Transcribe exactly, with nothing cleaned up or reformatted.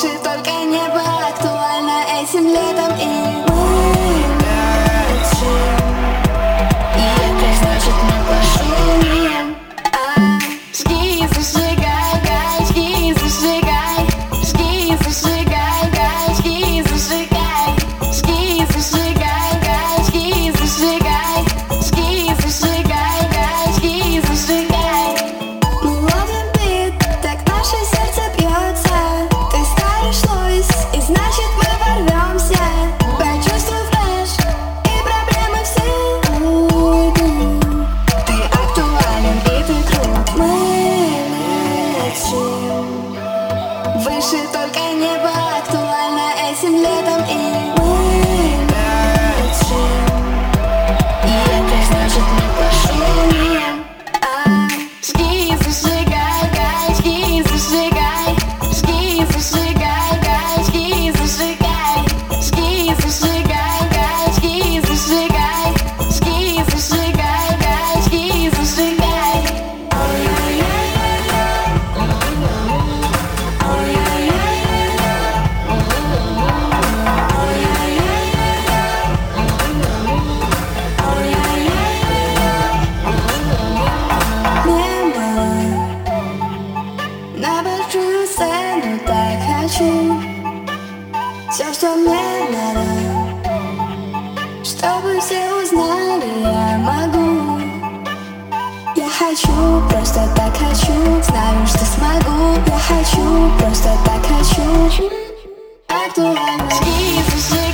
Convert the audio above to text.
Выше только небо актуально этим летом. И мы летим, и это значит мы пошумим. А, жги, зажигай, гай, жги, зажигай, жги, зажигай, гай, жги, зажигай, жги, зажигай, гай, жги, зажигай, жги, зажигай, гай, жги, зажигай. Мы ловим бит, так наше сердце бьется. Ты ставишь лойс, и значит мы ворвемся. Почувствуй флэш, и проблемы все уйдут. Ты актуален, и ты крут. Мы летим, выше только небо актуально этим летом. И мы летим, и это значит мы пошумим. А, жги, зажигай, гай, жги, зажигай, жги, зажигай, гай, жги, зажигай, жги, зажигай, гай, жги, зажигай, жги, зажигай, гай, жги, зажигай. Небо на большую сцену так хочу. Все, что мне надо, чтобы все узнали, я могу. Я хочу, просто так хочу, знаю, что смогу. Я хочу, просто так хочу. Актуально. Жги, зажигай.